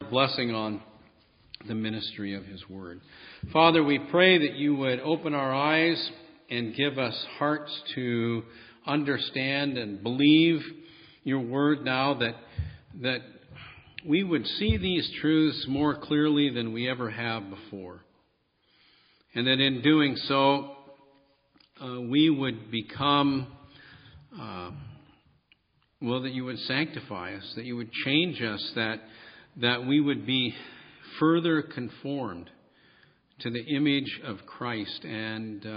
Blessing on the ministry of His Word. Father, we pray that you would open our eyes and give us hearts to understand and believe your Word now, that we would see these truths more clearly than we ever have before. And that in doing so, we would become, that you would sanctify us, that you would change us, that we would be further conformed to the image of Christ and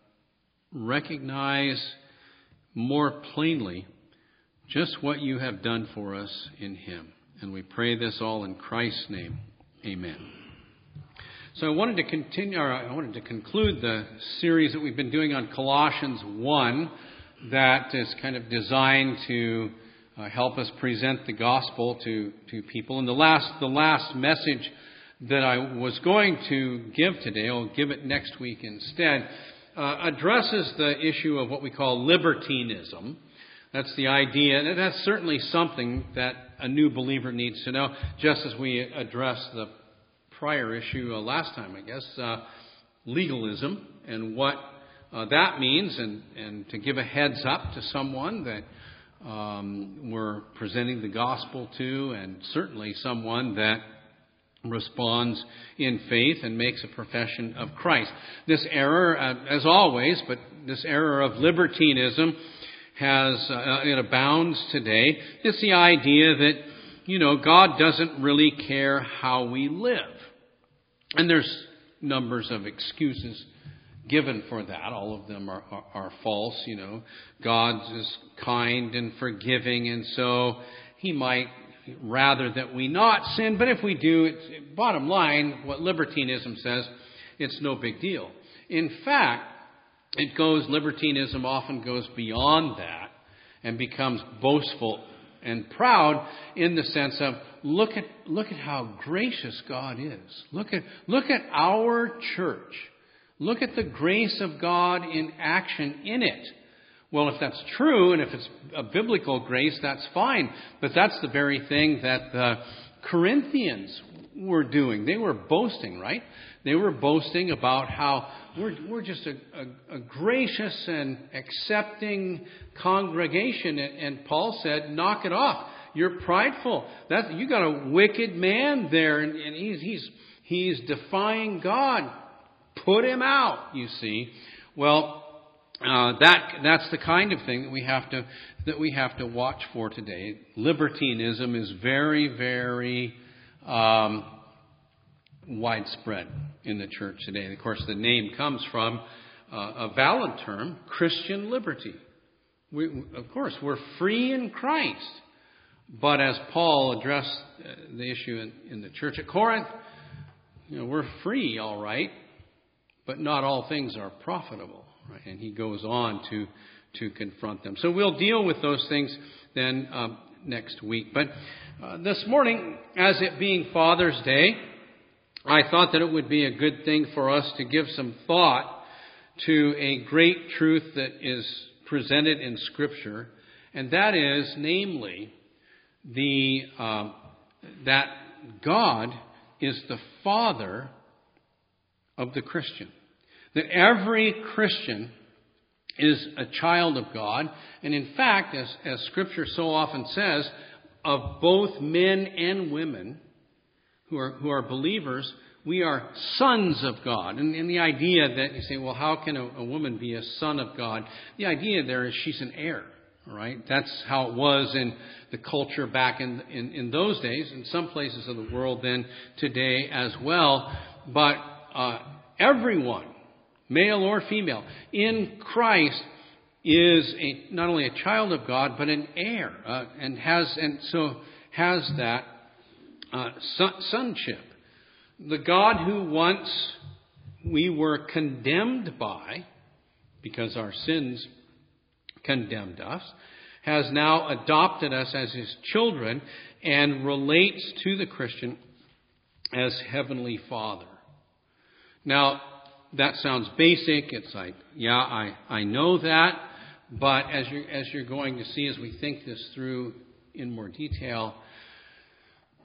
recognize more plainly just what you have done for us in Him. And we pray this all in Christ's name. Amen. So I wanted to conclude the series that we've been doing on Colossians 1 that is kind of designed to help us present the gospel to people. And the last message that I was going to give today, I'll give it next week instead, addresses the issue of what we call libertinism. That's the idea, and that's certainly something that a new believer needs to know, just as we addressed the prior issue last time, I guess, legalism and what that means, and to give a heads up to someone that we're presenting the gospel to, and certainly someone that responds in faith and makes a profession of Christ. This error, as always, but this error of libertinism it abounds today. It's the idea that, God doesn't really care how we live. And there's numbers of excuses given for that. All of them are false. God is kind and forgiving, and so He might rather that we not sin. But if we do, bottom line, what libertinism says, it's no big deal. In fact, libertinism often goes beyond that and becomes boastful and proud in the sense of, look at how gracious God is. Look at our church. Look at the grace of God in action in it. Well, if that's true, and if it's a biblical grace, that's fine. But that's the very thing that the Corinthians were doing. They were boasting, right? They were boasting about how we're just a gracious and accepting congregation. And Paul said, knock it off. You're prideful. You got a wicked man there, and he's defying God. Put him out, you see. Well, that's the kind of thing that we have to watch for today. Libertinism is very, very widespread in the church today. And of course, the name comes from a valid term, Christian liberty. We're free in Christ. But as Paul addressed the issue in the church at Corinth, we're free, all right, but not all things are profitable. Right? And he goes on to confront them. So we'll deal with those things then next week. But this morning, as it being Father's Day, I thought that it would be a good thing for us to give some thought to a great truth that is presented in Scripture, and that is, namely, that God is the Father of the Christian. That every Christian is a child of God, and in fact, as Scripture so often says, of both men and women who are believers, we are sons of God. And the idea that you say, well, how can a woman be a son of God? The idea there is she's an heir, right? That's how it was in the culture back in those days, in some places of the world then today as well. But everyone, male or female, in Christ is not only a child of God, but an heir, and has that sonship. The God who once we were condemned by, because our sins condemned us, has now adopted us as His children and relates to the Christian as Heavenly Father. Now, that sounds basic. It's like, yeah, I know that. But as you're going to see as we think this through in more detail,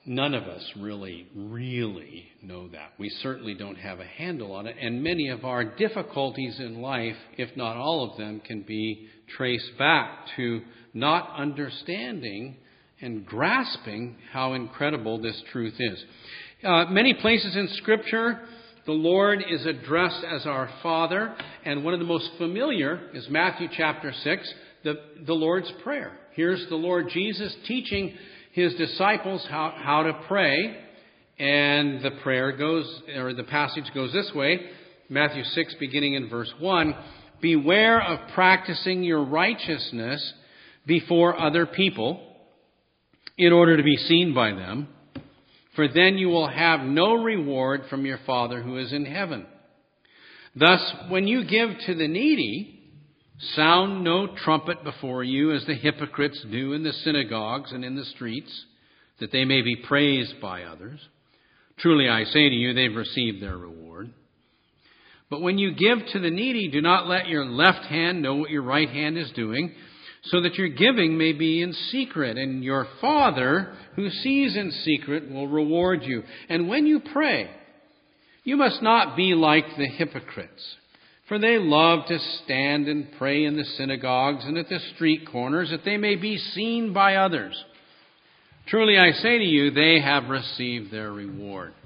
none of us really know that. We certainly don't have a handle on it. And many of our difficulties in life, if not all of them, can be traced back to not understanding and grasping how incredible this truth is. Many places in Scripture, the Lord is addressed as our Father. And one of the most familiar is Matthew chapter 6, the Lord's Prayer. Here's the Lord Jesus teaching His disciples how to pray. And the prayer goes, or the passage goes this way. Matthew 6, beginning in verse 1. Beware of practicing your righteousness before other people in order to be seen by them. For then you will have no reward from your Father who is in heaven. Thus, when you give to the needy, sound no trumpet before you as the hypocrites do in the synagogues and in the streets, that they may be praised by others. Truly I say to you, they've received their reward. But when you give to the needy, do not let your left hand know what your right hand is doing, so that your giving may be in secret, and your Father who sees in secret will reward you. And when you pray, you must not be like the hypocrites, for they love to stand and pray in the synagogues and at the street corners, that they may be seen by others. Truly I say to you, they have received their reward.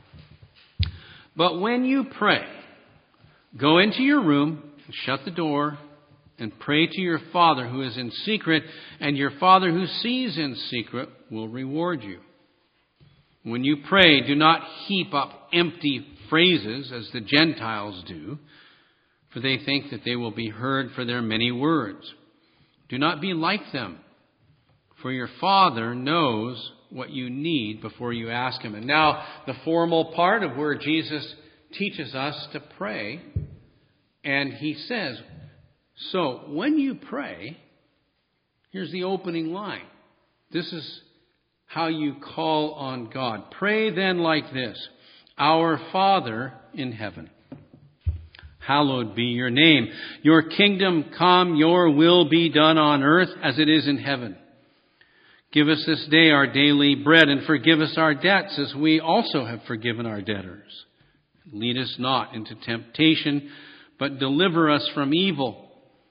But when you pray, go into your room and shut the door, and pray to your Father who is in secret, and your Father who sees in secret will reward you. When you pray, do not heap up empty phrases as the Gentiles do, for they think that they will be heard for their many words. Do not be like them, for your Father knows what you need before you ask Him. And now the formal part of where Jesus teaches us to pray, and He says, so when you pray, here's the opening line. This is how you call on God. Pray then like this: Our Father in heaven, hallowed be your name. Your kingdom come, your will be done on earth as it is in heaven. Give us this day our daily bread, and forgive us our debts as we also have forgiven our debtors. Lead us not into temptation, but deliver us from evil.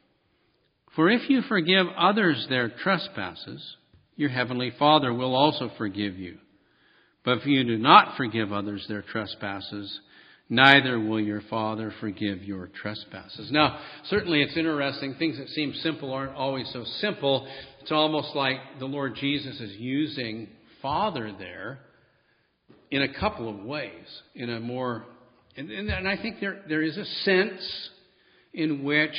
For if you forgive others their trespasses, your heavenly Father will also forgive you. But if you do not forgive others their trespasses, neither will your Father forgive your trespasses. Now, certainly it's interesting. Things that seem simple aren't always so simple. It's almost like the Lord Jesus is using Father there in a couple of ways. In a more, and I think there is a sense in which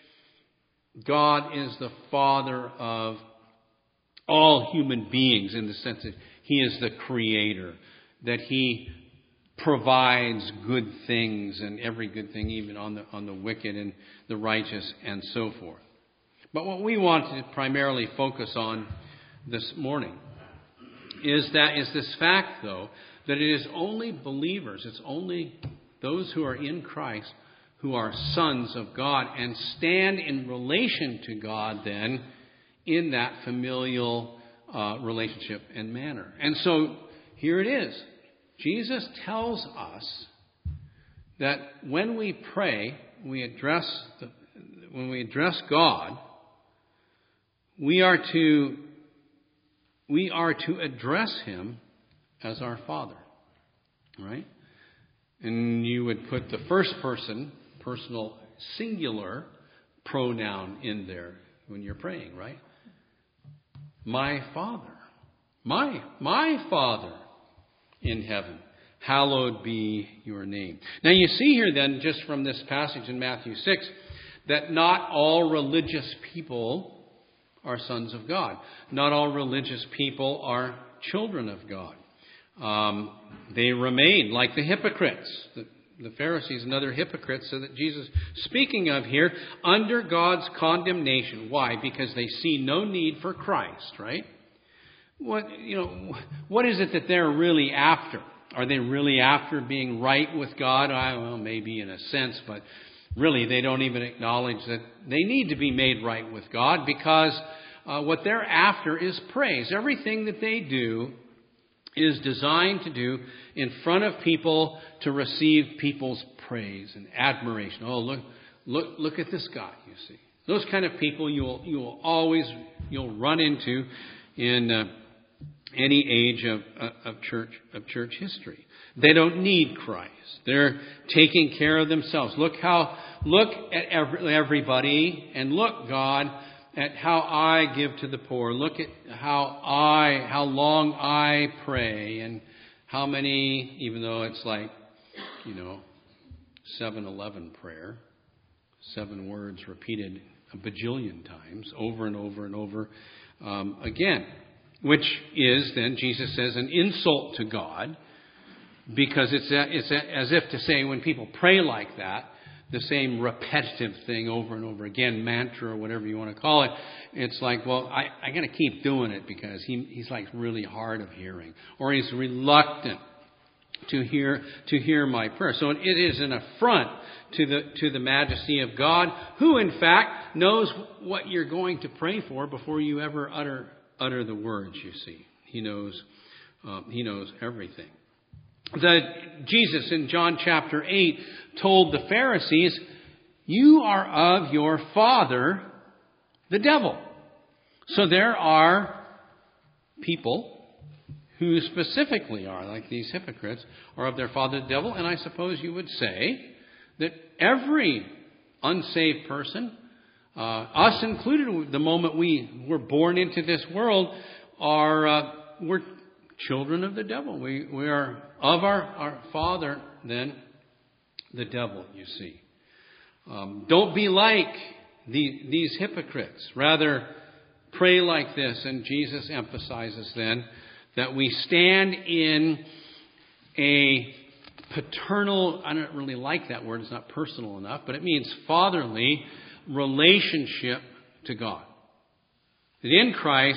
God is the Father of all human beings, in the sense that He is the Creator, that He provides good things, and every good thing, even on the wicked and the righteous and so forth. But what we want to primarily focus on this morning is this fact, though, that it is only believers, it's only those who are in Christ who are sons of God and stand in relation to God then in that familial relationship and manner. And so here it is. Jesus tells us that when we pray, when we address God, we are to address Him as our Father, right? And you would put the first person, personal singular pronoun in there when you're praying, right? My Father, my Father in heaven, hallowed be your name. Now you see here then, just from this passage in Matthew 6, that not all religious people are sons of God. Not all religious people are children of God. They remain like the hypocrites. The Pharisees and other hypocrites, so that Jesus, speaking of here, under God's condemnation. Why? Because they see no need for Christ, right? What is it that they're really after? Are they really after being right with God? Well, maybe in a sense, but really they don't even acknowledge that they need to be made right with God, because what they're after is praise. Everything that they do is designed to do in front of people to receive people's praise and admiration. Oh, look at this guy, you see. Those kind of people you'll run into in any age of church history. They don't need Christ. They're taking care of themselves. Look at everybody, and look, God, at how I give to the poor. Look at how long I pray, and how many, even though it's like, 7-Eleven prayer, 7 words repeated a bajillion times, over and over and over again, which is then, Jesus says, an insult to God, because it's as if to say, when people pray like that, the same repetitive thing over and over again, mantra or whatever you want to call it, it's like, well, I got to keep doing it because he's like really hard of hearing, or he's reluctant to hear my prayer. So it is an affront to the majesty of God, who in fact knows what you're going to pray for before you ever utter the words. You see, He knows everything. Jesus in John chapter 8 told the Pharisees, "You are of your father, the devil." So there are people who specifically are, like these hypocrites, are of their father, the devil. And I suppose you would say that every unsaved person, us included, the moment we were born into this world, we're children of the devil. We are of our father, then, the devil, you see. Don't be like these hypocrites. Rather, pray like this. And Jesus emphasizes then that we stand in a paternal, I don't really like that word, it's not personal enough, but it means fatherly relationship to God. That in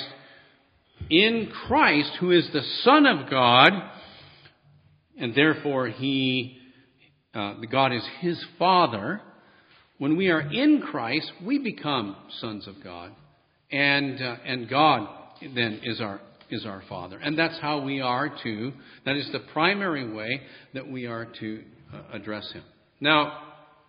Christ, who is the Son of God, and therefore God is His Father, when we are in Christ, we become sons of God, and God then is our Father. And that's how we are to, that is the primary way that we are to address Him. Now,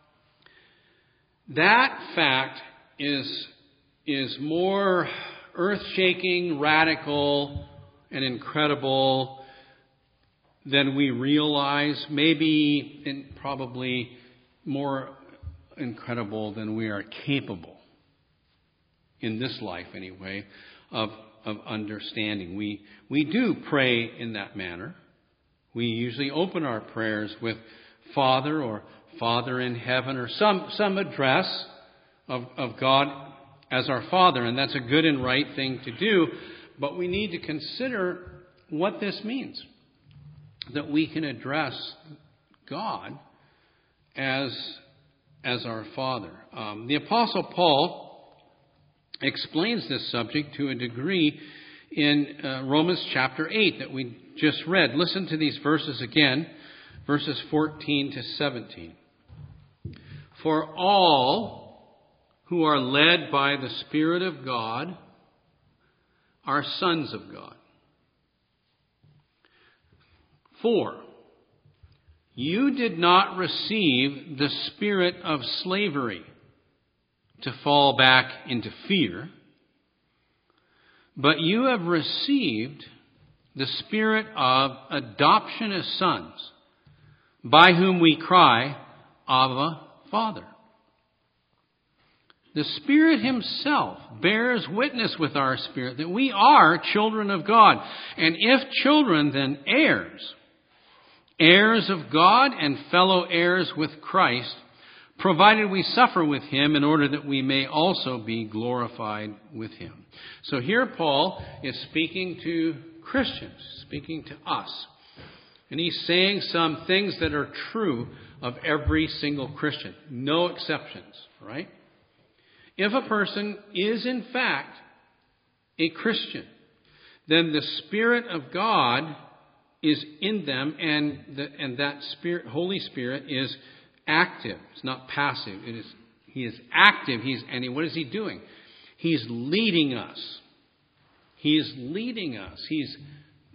that fact is more earth-shaking, radical, and incredible than we realize. Maybe and probably more incredible than we are capable, in this life anyway, of understanding. We do pray in that manner. We usually open our prayers with Father or Father in heaven, or some address of God as our Father, and that's a good and right thing to do. But we need to consider what this means, that we can address God as our Father. The Apostle Paul explains this subject to a degree in Romans chapter 8 that we just read. Listen to these verses again, verses 14 to 17. For all who are led by the Spirit of God are sons of God. For you did not receive the spirit of slavery to fall back into fear, but you have received the spirit of adoption as sons, by whom we cry, Abba, Father. The Spirit Himself bears witness with our spirit that we are children of God. And if children, then heirs. Heirs of God and fellow heirs with Christ, provided we suffer with Him in order that we may also be glorified with Him. So here Paul is speaking to Christians, speaking to us. And he's saying some things that are true of every single Christian. No exceptions, right? If a person is in fact a Christian, then the Spirit of God is in them, and that Spirit, Holy Spirit, is active. It's not passive. He is active. What is He doing? He's leading us. He is leading us. He's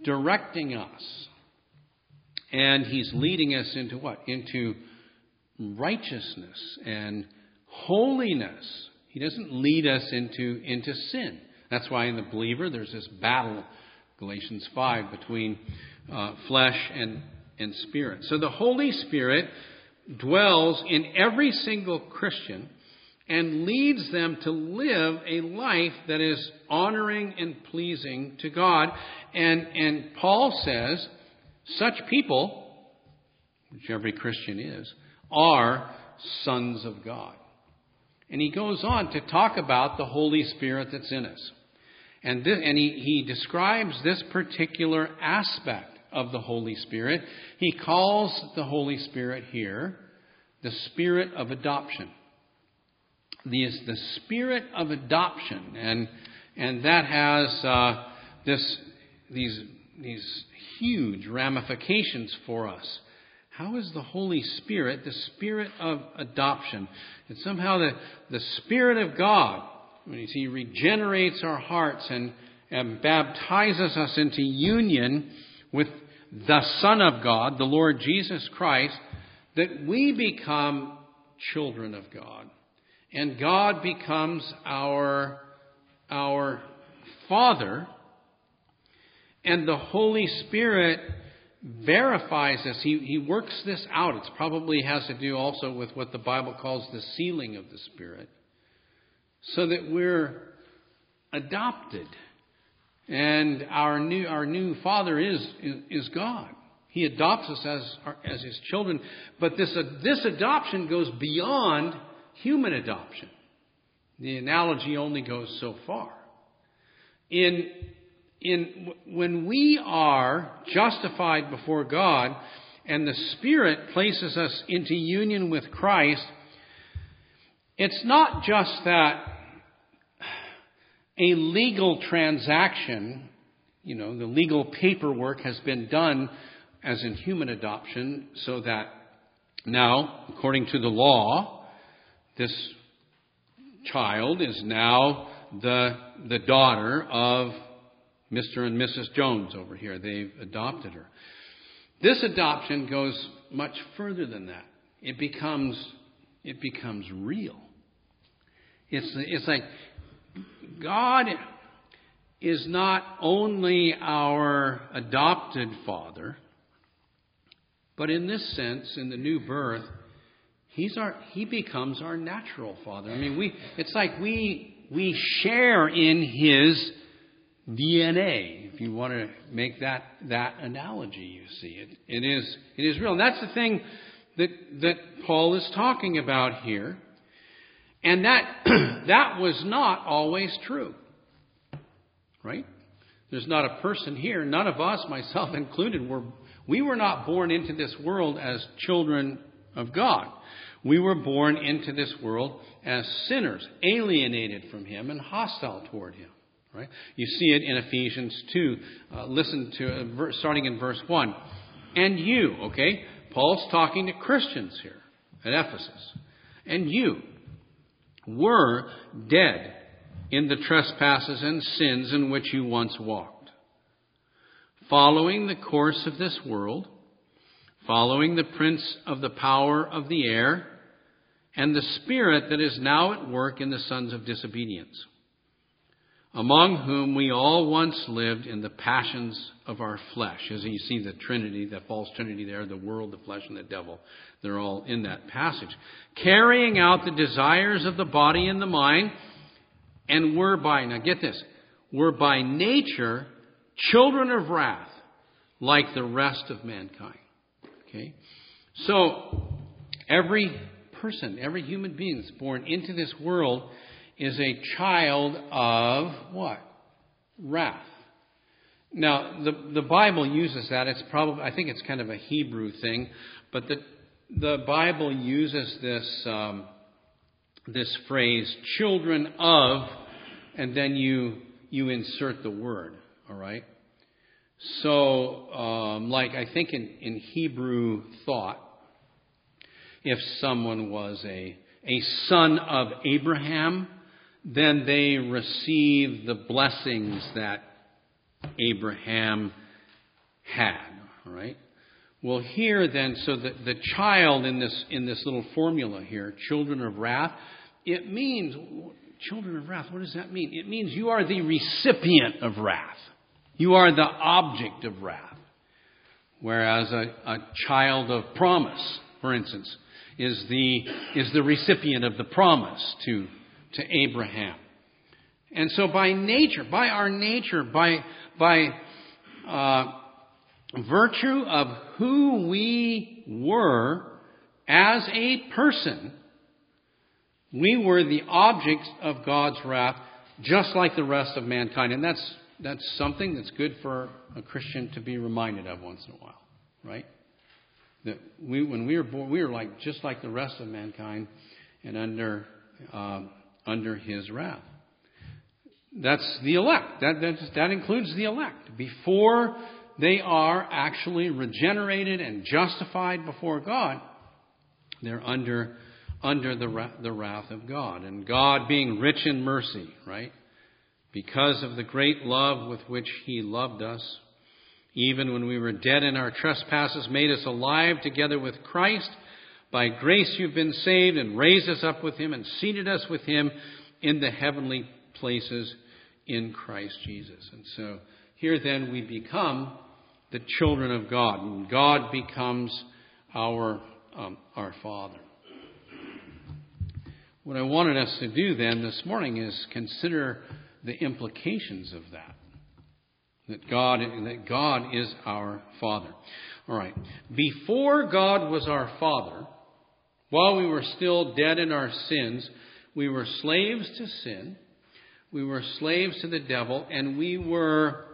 directing us. And He's leading us into what? Into righteousness and holiness. He doesn't lead us into sin. That's why in the believer there's this battle, Galatians 5, between flesh and spirit. So the Holy Spirit dwells in every single Christian and leads them to live a life that is honoring and pleasing to God. And Paul says such people, which every Christian is, are sons of God. And he goes on to talk about the Holy Spirit that's in us. And he describes this particular aspect of the Holy Spirit. He calls the Holy Spirit here the Spirit of adoption. The Spirit of adoption. And that has these huge ramifications for us. How is the Holy Spirit the Spirit of adoption? It's somehow the Spirit of God. He regenerates our hearts and baptizes us into union with the Son of God, the Lord Jesus Christ, that we become children of God. And God becomes our Father. And the Holy Spirit verifies this. He works this out. It probably has to do also with what the Bible calls the sealing of the Spirit. So that we're adopted. And our new Father is God. He adopts us as His children. But this adoption goes beyond human adoption. The analogy only goes so far. When we are justified before God and the Spirit places us into union with Christ, it's not just that a legal transaction, the legal paperwork has been done as in human adoption, so that now, according to the law, this child is now the daughter of Mr. and Mrs. Jones over here. They've adopted her. This adoption goes much further than that. It becomes real. It's like God is not only our adopted Father, but in this sense, in the new birth, He becomes our natural Father. I mean, it's like we share in His DNA, if you want to make that analogy, you see. It is real. And that's the thing that Paul is talking about here. And that was not always true. Right? There's not a person here, none of us, myself included, we were not born into this world as children of God. We were born into this world as sinners, alienated from Him and hostile toward Him. Right? You see it in Ephesians 2. Listen to starting in verse 1. And you, okay? Paul's talking to Christians here at Ephesus. And you were dead in the trespasses and sins in which you once walked, following the course of this world, following the prince of the power of the air, and the spirit that is now at work in the sons of disobedience, among whom we all once lived in the passions of our flesh. As you see the Trinity, the false Trinity there, the world, the flesh, and the devil, they're all in that passage. Carrying out the desires of the body and the mind, and were by nature children of wrath, like the rest of mankind. Okay? So, every person, every human being that's born into this world is a child of what? Wrath. Now, the Bible uses that. It's probably, I think it's kind of a Hebrew thing, but the Bible uses this phrase, children of, and then you insert the word. All right. So, I think in Hebrew thought, if someone was a son of Abraham, then they receive the blessings that Abraham had. All right. Well, here then, so the child in this little formula here, children of wrath, it means children of wrath. What does that mean? It means you are the recipient of wrath. You are the object of wrath. Whereas a child of promise, for instance, is the recipient of the promise to Abraham. And so by our nature, by virtue of who we were as a person, we were the objects of God's wrath, just like the rest of mankind. And that's something that's good for a Christian to be reminded of once in a while, right? That when we were born, we were just like the rest of mankind, and under His wrath. That's the elect. That includes the elect. Before they are actually regenerated and justified before God, they're under the wrath of God. And God, being rich in mercy, right? Because of the great love with which He loved us, even when we were dead in our trespasses, made us alive together with Christ. By grace you've been saved, and raised us up with Him, and seated us with Him in the heavenly places in Christ Jesus. And so here then we become the children of God, and God becomes our Father. What I wanted us to do then this morning is consider the implications of that. That God is our Father. All right. Before God was our Father, while we were still dead in our sins, we were slaves to sin. We were slaves to the devil, and we were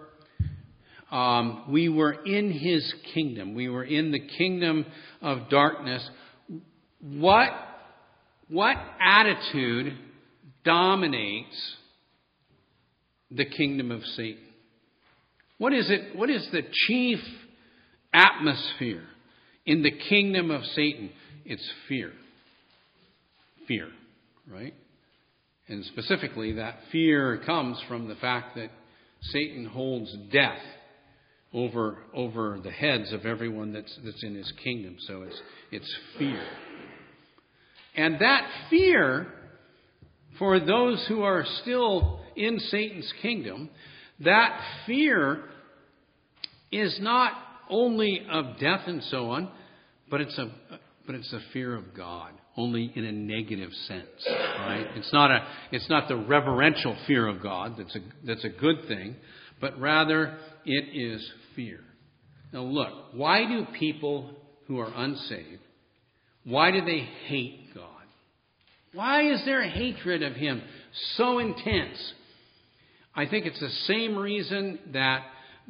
in his kingdom. We were in the kingdom of darkness. What attitude dominates the kingdom of Satan? What is it? What is the chief atmosphere in the kingdom of Satan? It's fear. Fear, right? And specifically, that fear comes from the fact that Satan holds death over the heads of everyone that's in his kingdom. So it's fear. And that fear, for those who are still in Satan's kingdom, that fear is not only of death and so on, but it's a fear of God, only in a negative sense, right? It's not the reverential fear of God that's a good thing, but rather it is fear. Now look, why do people who are unsaved, why do they hate God? Why is their hatred of Him so intense? I think it's the same reason that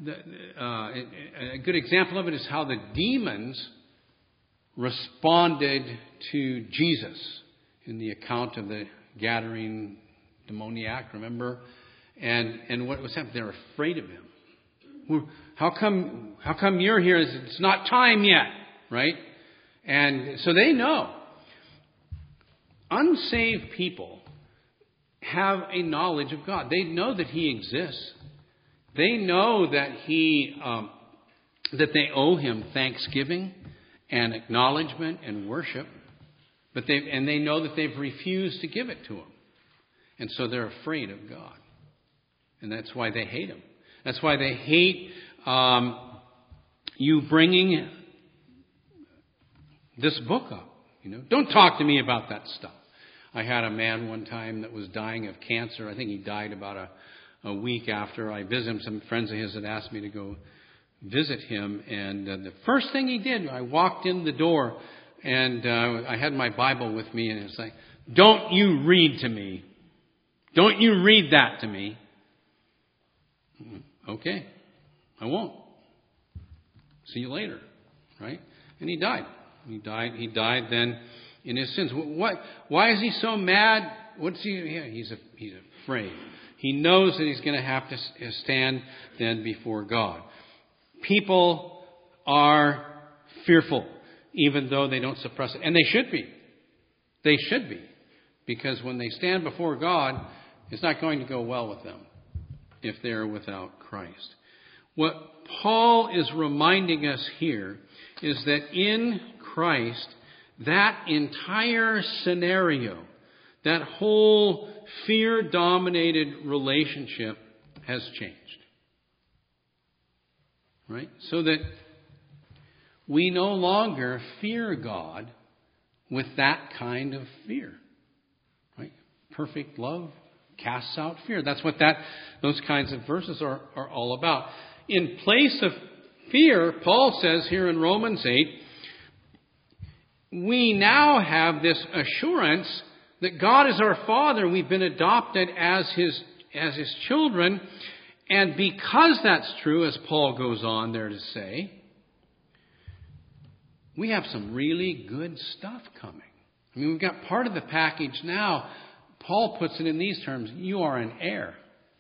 a good example of it is how the demons responded to Jesus in the account of the Gadarene demoniac, remember? And what was happening? They're afraid of Him. How come you're here? It's not time yet, right? And so they know. Unsaved people have a knowledge of God. They know that He exists. They know that that they owe Him thanksgiving and acknowledgement and worship, but they know that they've refused to give it to Him, and so they're afraid of God, and that's why they hate Him. That's why they hate you bringing this book up. Don't talk to me about that stuff. I had a man one time that was dying of cancer. I think he died about a week after I visited him. Some friends of his had asked me to go visit him. And the first thing he did, I walked in the door and I had my Bible with me. And it's like, don't you read to me. Don't you read that to me. Okay, I won't. See you later. Right? And he died. He died then in his sins. Why is he so mad? He's afraid. He knows that he's going to have to stand then before God. People are fearful, even though they don't suppress it. And they should be. They should be. Because when they stand before God, it's not going to go well with them if they're without Christ. What Paul is reminding us here is that in Christ, that entire scenario, that whole fear-dominated relationship has changed. Right? So that we no longer fear God with that kind of fear. Right? Perfect love casts out fear. That's what those kinds of verses are all about. In place of fear, Paul says here in Romans 8, we now have this assurance that God is our Father. We've been adopted as His children. And because that's true, as Paul goes on there to say, we have some really good stuff coming. I mean, we've got part of the package now. Paul puts it in these terms. You are an heir.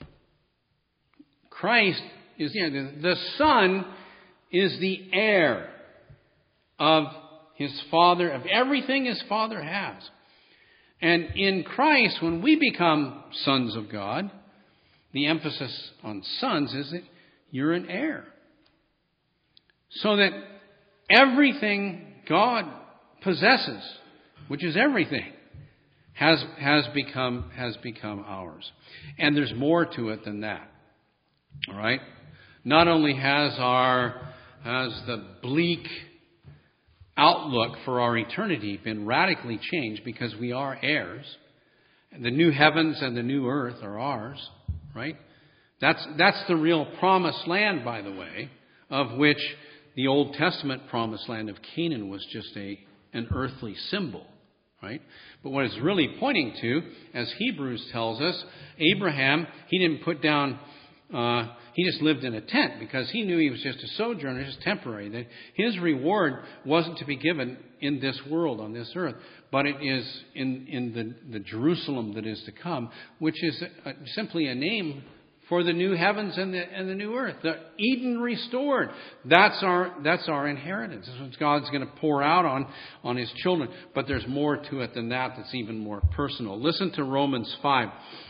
Christ is the Son is the heir of His Father, of everything His Father has. And in Christ, when we become sons of God, the emphasis on sons is that you're an heir. So that everything God possesses, which is everything, has become ours. And there's more to it than that. All right? Not only has the bleak outlook for our eternity been radically changed because we are heirs, and the new heavens and the new earth are ours, right? That's the real promised land, by the way, of which the Old Testament promised land of Canaan was just an earthly symbol, right? But what it's really pointing to, as Hebrews tells us, Abraham, he didn't put down, he just lived in a tent because he knew he was just a sojourner, just temporary. That his reward wasn't to be given in this world, on this earth, but it is in the Jerusalem that is to come, which is simply a name for the new heavens and the new earth, the Eden restored. That's our inheritance. That's what God's going to pour out on His children. But there's more to it than that. That's even more personal. Listen to Romans 5.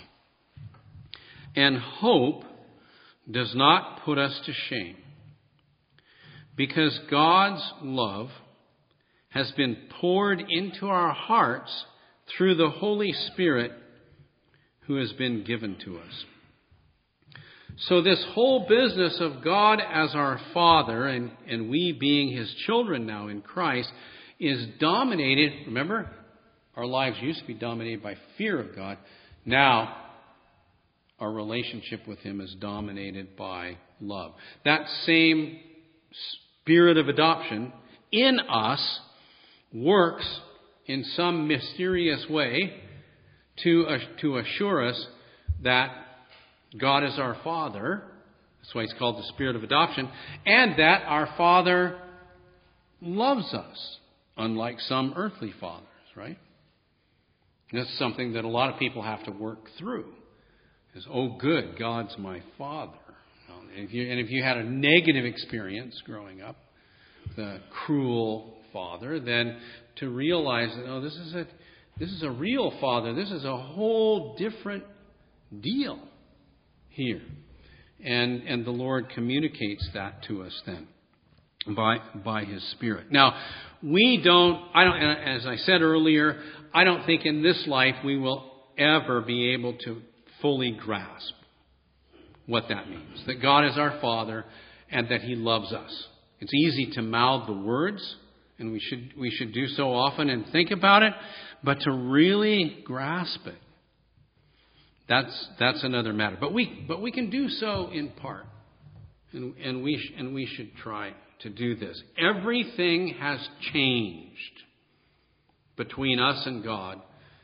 And hope does not put us to shame, because God's love has been poured into our hearts through the Holy Spirit who has been given to us. So this whole business of God as our Father and we being His children now in Christ is dominated. Remember, our lives used to be dominated by fear of God. Now, our relationship with Him is dominated by love. That same spirit of adoption in us works in some mysterious way to assure us that God is our Father. That's why He's called the Spirit of adoption. And that our Father loves us, unlike some earthly fathers, right? And that's something that a lot of people have to work through. Is, oh good, God's my Father. And if you had a negative experience growing up, the cruel father, then to realize that, oh, this is a real Father. This is a whole different deal here. And the Lord communicates that to us then by His Spirit. Now, as I said earlier, I don't think in this life we will ever be able to fully grasp what that means. That God is our Father and that He loves us. It's easy to mouth the words, and we should do so often and think about it, but to really grasp it, that's another matter. But we can do so in part, and we should try to do this. Everything has changed between us and God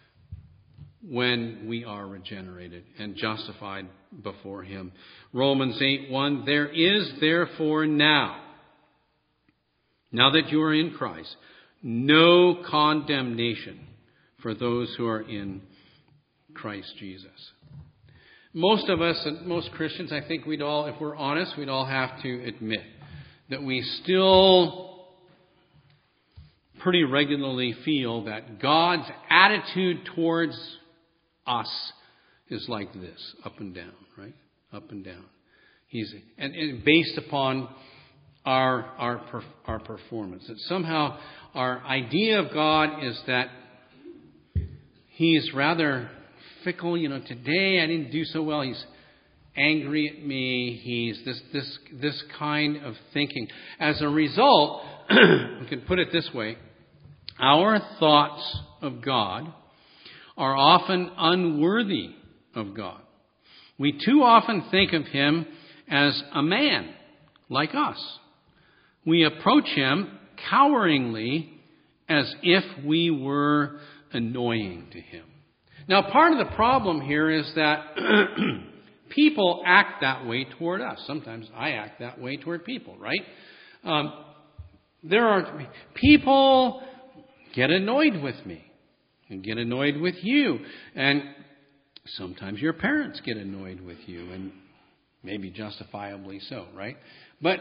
when we are regenerated and justified before Him. Romans 8:1, there is therefore now that you are in Christ, no condemnation for those who are in Christ Jesus. Most of us, most Christians, I think we'd all, if we're honest, we'd all have to admit that we still pretty regularly feel that God's attitude towards us is like this, up and down, right? Up and down. And based upon our performance. That somehow our idea of God is that He's rather fickle. Today I didn't do so well. He's angry at me. He's this kind of thinking. As a result, we can put it this way: our thoughts of God are often unworthy of God. We too often think of Him as a man like us. We approach Him coweringly as if we were annoying to Him. Now, part of the problem here is that people act that way toward us. Sometimes I act that way toward people, right? There are people get annoyed with me and get annoyed with you. And sometimes your parents get annoyed with you, and maybe justifiably so, right? But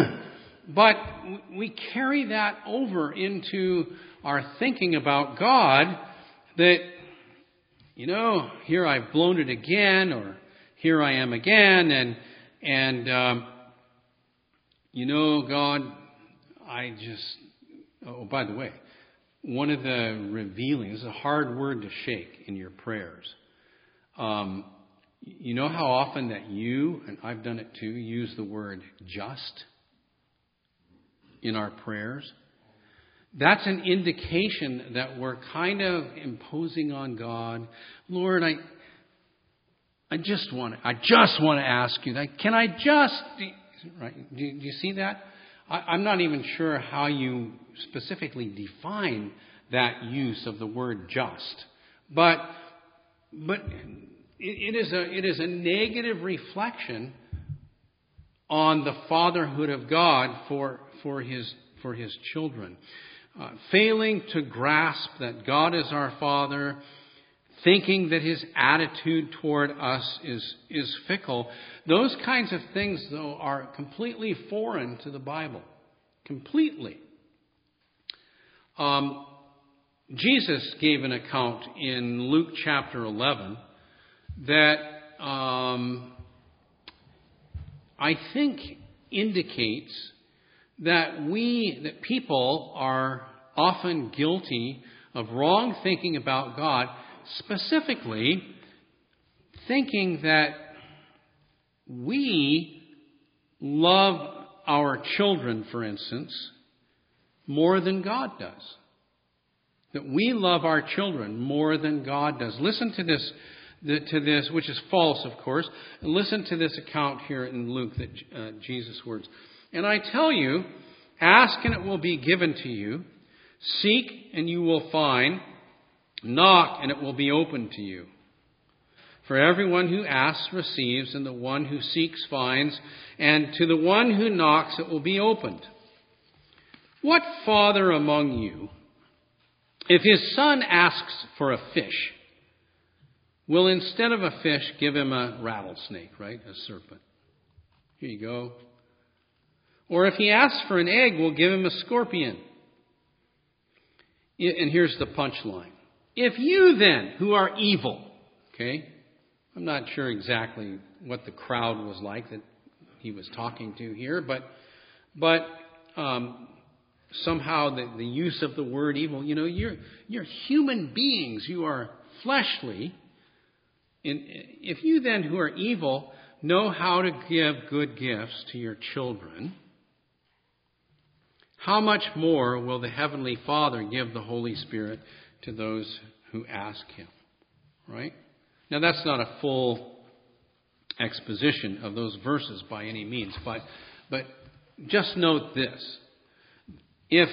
we carry that over into our thinking about God, that, here I've blown it again, or here I am again, and God, by the way, one of the revealing, this is a hard word to shake in your prayers. You know how often that you, and I've done it too, use the word just in our prayers? That's an indication that we're kind of imposing on God. Lord, I just want to ask you that. Can I just? Right? Do you see that? I'm not even sure how you specifically define that use of the word just, but it is a negative reflection on the fatherhood of God for His children. Failing to grasp that God is our Father, thinking that His attitude toward us is fickle. Those kinds of things, though, are completely foreign to the Bible. Completely. Jesus gave an account in Luke chapter 11 that I think indicates that people are often guilty of wrong thinking about God, specifically thinking that we love our children, for instance, more than God does. That we love our children more than God does. Listen to this, which is false, of course. And listen to this account here in Luke, that Jesus' words. And I tell you, ask and it will be given to you. Seek and you will find. Knock and it will be opened to you. For everyone who asks receives, and the one who seeks finds, and to the one who knocks it will be opened. What father among you, if his son asks for a fish, will instead of a fish give him a rattlesnake, right? A serpent. Here you go. Or if he asks for an egg, we'll give him a scorpion. And here's the punchline. If you then, who are evil, okay? I'm not sure exactly what the crowd was like that he was talking to here, but somehow the use of the word evil, you're human beings, you are fleshly. If you then, who are evil, know how to give good gifts to your children, how much more will the Heavenly Father give the Holy Spirit to those who ask Him? Right? Now, that's not a full exposition of those verses by any means, but just note this. If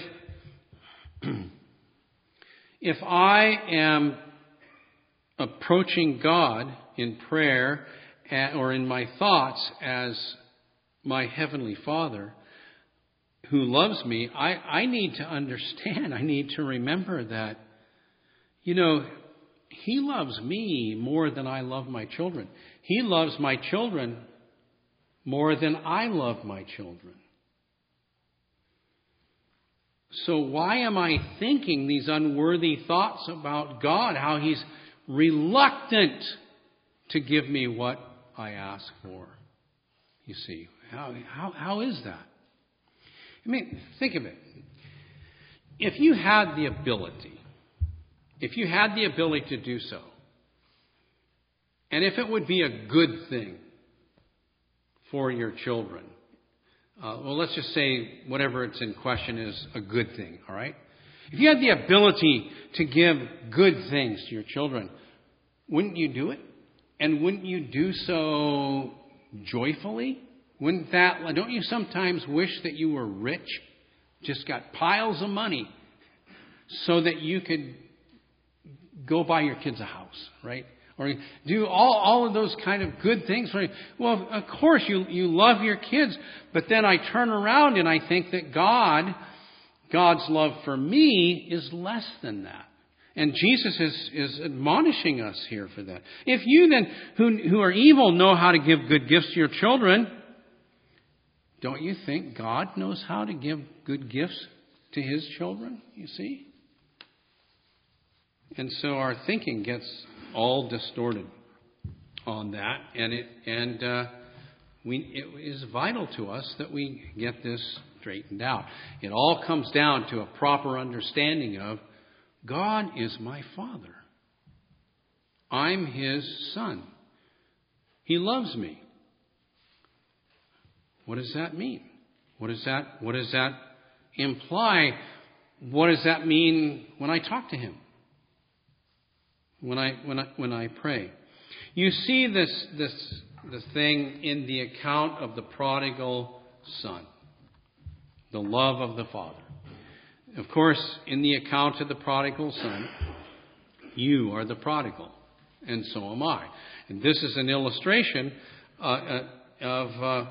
I am approaching God in prayer or in my thoughts as my Heavenly Father who loves me, I need to understand, I need to remember that, He loves me more than I love my children. He loves my children more than I love my children. So why am I thinking these unworthy thoughts about God, how He's reluctant to give me what I ask for? You see, how is that? I mean, think of it. If you had the ability to do so, and if it would be a good thing for your children, well, let's just say whatever it's in question is a good thing, all right? If you had the ability to give good things to your children, wouldn't you do it? And wouldn't you do so joyfully? Don't you sometimes wish that you were rich, just got piles of money, so that you could go buy your kids a house, right? Or do all of those kind of good things. Well, of course, you love your kids, but then I turn around and I think that God's love for me is less than that. And Jesus is admonishing us here for that. If you then, who are evil, know how to give good gifts to your children, don't you think God knows how to give good gifts to His children, you see? And so our thinking gets all distorted on that, and it is vital to us that we get this straightened out. It all comes down to a proper understanding of God is my Father. I'm His Son. He loves me. What does that mean? What does that imply? What does that mean when I talk to Him? When I pray? You see this thing in the account of the prodigal son, the love of the Father. Of course, in the account of the prodigal son, you are the prodigal, and so am I. And this is an illustration of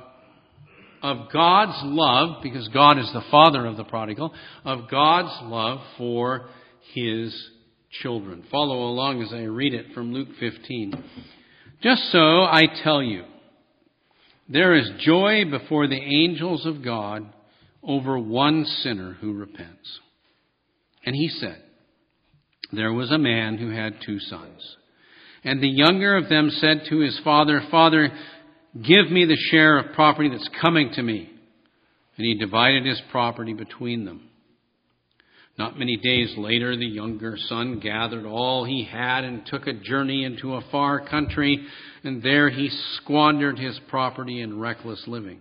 God's love, because God is the father of the prodigal, of God's love for His children. Follow along as I read it from Luke 15. Just so I tell you, there is joy before the angels of God over one sinner who repents. And he said, there was a man who had 2 sons. And the younger of them said to his father, Father, give me the share of property that's coming to me. And he divided his property between them. Not many days later, the younger son gathered all he had and took a journey into a far country, and there he squandered his property in reckless living.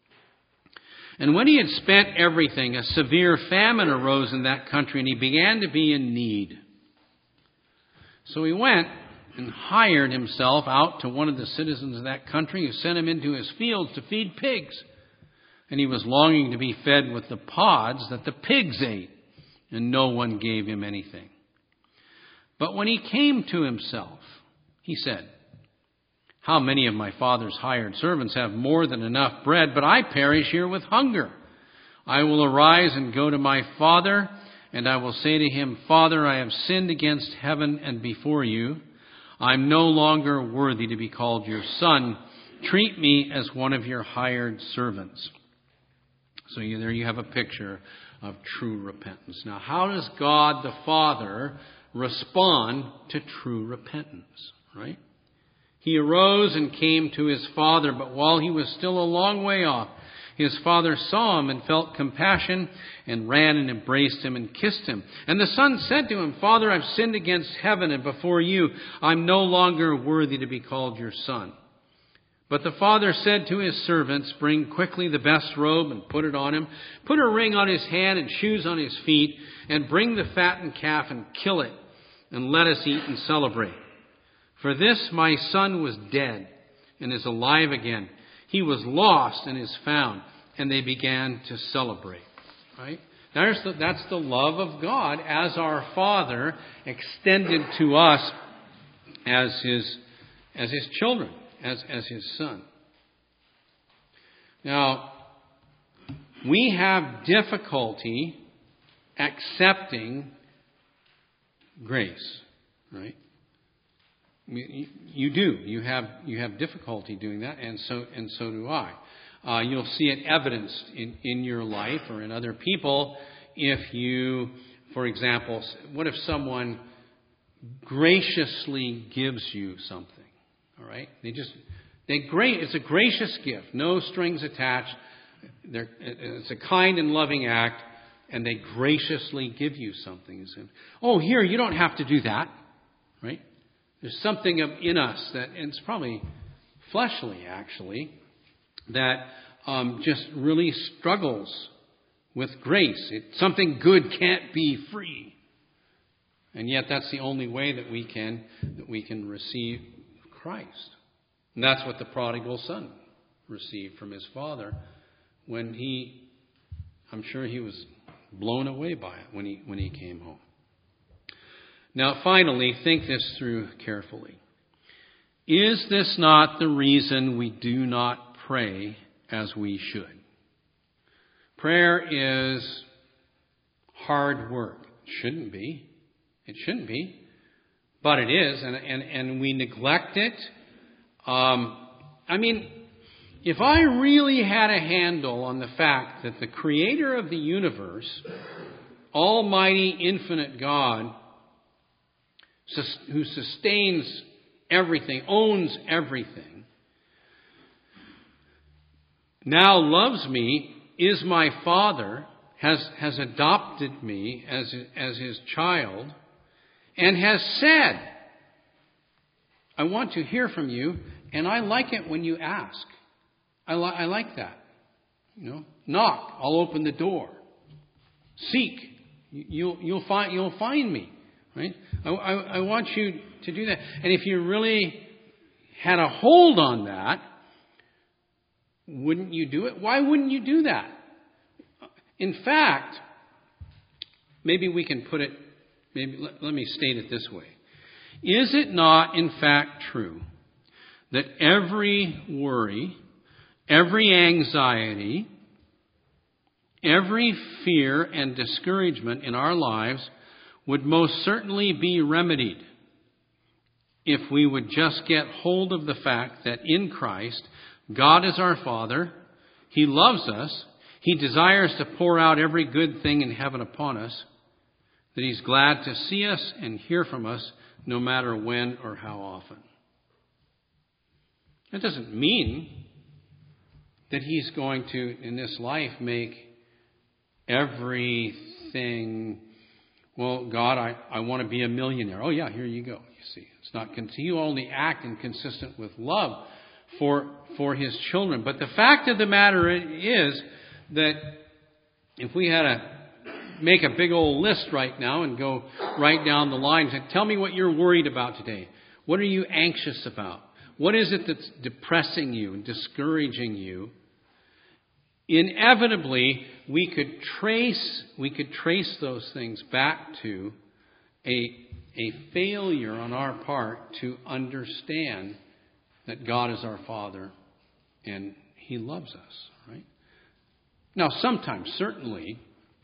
And when he had spent everything, a severe famine arose in that country, and he began to be in need. So he went and hired himself out to one of the citizens of that country, who sent him into his fields to feed pigs. And he was longing to be fed with the pods that the pigs ate, and no one gave him anything. But when he came to himself, he said, how many of my father's hired servants have more than enough bread, but I perish here with hunger? I will arise and go to my father, and I will say to him, Father, I have sinned against heaven and before you. I'm no longer worthy to be called your son. Treat me as one of your hired servants. So there you have a picture of true repentance. Now, how does God the Father respond to true repentance, right? He arose and came to his father, but while he was still a long way off, his father saw him and felt compassion and ran and embraced him and kissed him. And the son said to him, Father, I've sinned against heaven and before you. I'm no longer worthy to be called your son. But the father said to his servants, bring quickly the best robe and put it on him. Put a ring on his hand and shoes on his feet, and bring the fattened calf and kill it, and let us eat and celebrate. For this my son was dead and is alive again. He was lost and is found. And they began to celebrate. Right? That's the love of God as our Father extended to us as His children, as His Son. Now, we have difficulty accepting grace, right? You do. You have difficulty doing that, and so do I. You'll see it evidenced in your life or in other people if you, for example, what if someone graciously gives you something? All right, they just It's a gracious gift, no strings attached. It's a kind and loving act, and they graciously give you something. Oh, here, you don't have to do that, right? There's something in us that, and it's probably fleshly actually, that just really struggles with grace. Something good can't be free. And yet that's the only way that we can receive Christ. And that's what the prodigal son received from his father when I'm sure he was blown away by it when he came home. Now finally, think this through carefully. Is this not the reason we do not pray as we should? Prayer is hard work. It shouldn't be. It shouldn't be. But it is, and we neglect it. If I really had a handle on the fact that the creator of the universe, almighty, infinite God, who sustains everything, owns everything, now loves me, is my father, has adopted me as his child, and has said, I want to hear from you, and I like it when you ask. I like that. Knock, I'll open the door. Seek, you'll find me. Right? I want you to do that. And if you really had a hold on that, wouldn't you do it? Why wouldn't you do that? In fact, maybe we can put it, let me state it this way. Is it not, in fact, true that every worry, every anxiety, every fear and discouragement in our lives would most certainly be remedied if we would just get hold of the fact that in Christ, God is our Father, He loves us, He desires to pour out every good thing in heaven upon us, that He's glad to see us and hear from us no matter when or how often. That doesn't mean that He's going to, in this life, make everything, well, God, I want to be a millionaire. Oh, yeah, here you go. You see, it's not, He only act inconsistent with love for His children. But the fact of the matter is that if we had to make a big old list right now and go right down the line and say, tell me what you're worried about today. What are you anxious about? What is it that's depressing you and discouraging you? Inevitably, we could trace those things back to a failure on our part to understand that God is our Father and He loves us, right? Now, sometimes, certainly,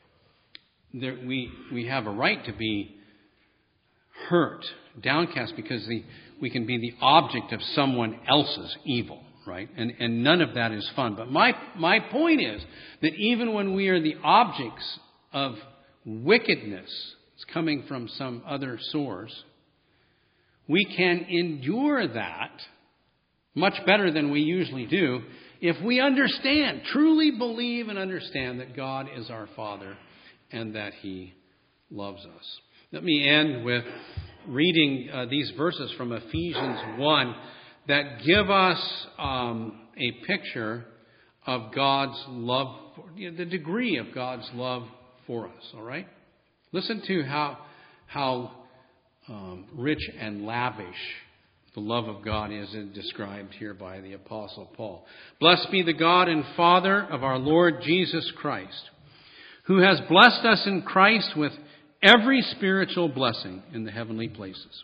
we have a right to be hurt, downcast, because we can be the object of someone else's evil, right? And none of that is fun. But my point is that even when we are the objects of wickedness, it's coming from some other source, we can endure that much better than we usually do if we understand, truly believe and understand that God is our Father and that He loves us. Let me end with reading these verses from Ephesians 1 that give us a picture of God's love, the degree of God's love for us. All right? Listen to how rich and lavish the love of God is described here by the Apostle Paul. Blessed be the God and Father of our Lord Jesus Christ, who has blessed us in Christ with every spiritual blessing in the heavenly places,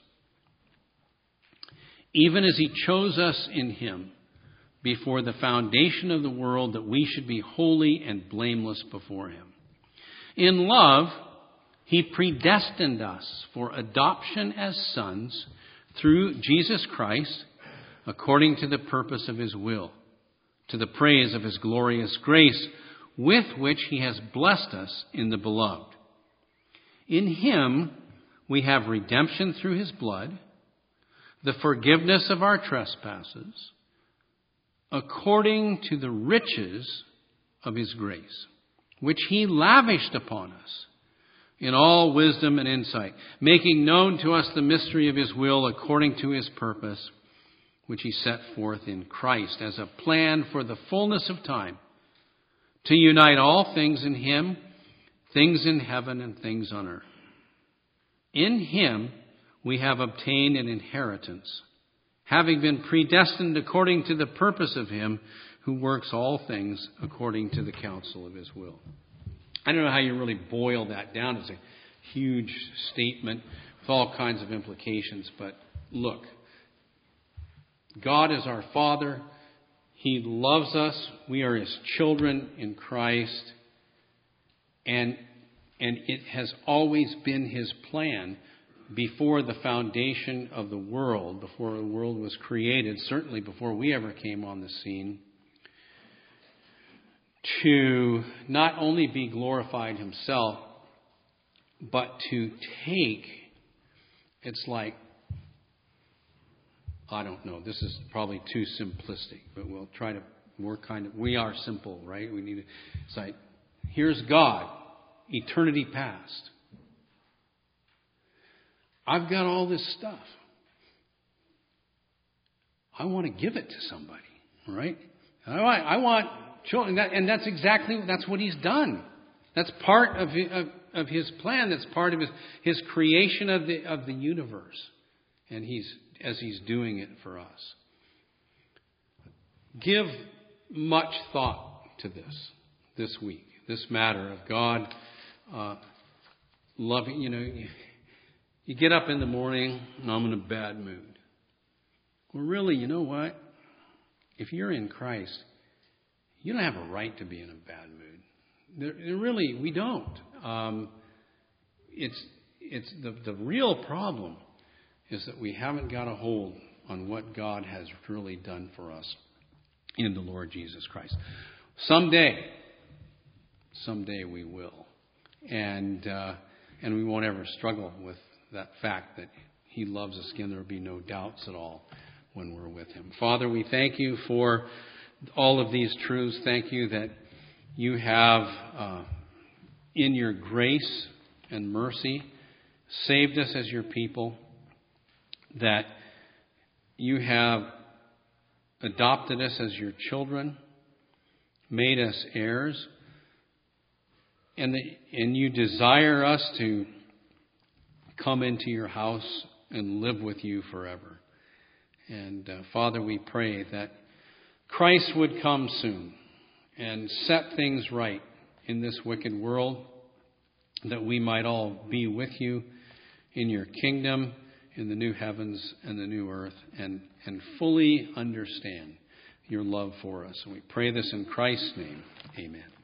even as He chose us in Him before the foundation of the world, that we should be holy and blameless before Him. In love, He predestined us for adoption as sons through Jesus Christ, according to the purpose of His will, to the praise of His glorious grace, with which He has blessed us in the Beloved. In Him we have redemption through His blood, the forgiveness of our trespasses, according to the riches of his grace, which he lavished upon us in all wisdom and insight, making known to us the mystery of his will according to his purpose, which he set forth in Christ as a plan for the fullness of time, to unite all things in him, things in heaven and things on earth. In him we have obtained an inheritance, having been predestined according to the purpose of him who works all things according to the counsel of his will. I don't know how you really boil that down. It's a huge statement with all kinds of implications. But look, God is our Father. He loves us. We are his children in Christ. And it has always been his plan before the foundation of the world, before the world was created, certainly before we ever came on the scene, to not only be glorified himself, but to take, it's like, I don't know, this is probably too simplistic, but we'll try to work we are simple, right? It's like, here's God, eternity past. I've got all this stuff. I want to give it to somebody, right? I want children, that's what he's done. That's part of his plan. That's part of his creation of the universe, and as he's doing it for us. Give much thought to this week, this matter of God loving. You get up in the morning, and I'm in a bad mood. Well, really, you know what? If you're in Christ, you don't have a right to be in a bad mood. Really, we don't. It's the real problem is that we haven't got a hold on what God has really done for us in the Lord Jesus Christ. Someday we will, and we won't ever struggle with that fact that he loves us. Again, there will be no doubts at all when we're with him. Father, we thank you for all of these truths. Thank you that you have, in your grace and mercy, saved us as your people, that you have adopted us as your children, made us heirs, and you desire us to come into your house and live with you forever. And Father, we pray that Christ would come soon and set things right in this wicked world, that we might all be with you in your kingdom, in the new heavens and the new earth, and fully understand your love for us. And we pray this in Christ's name. Amen.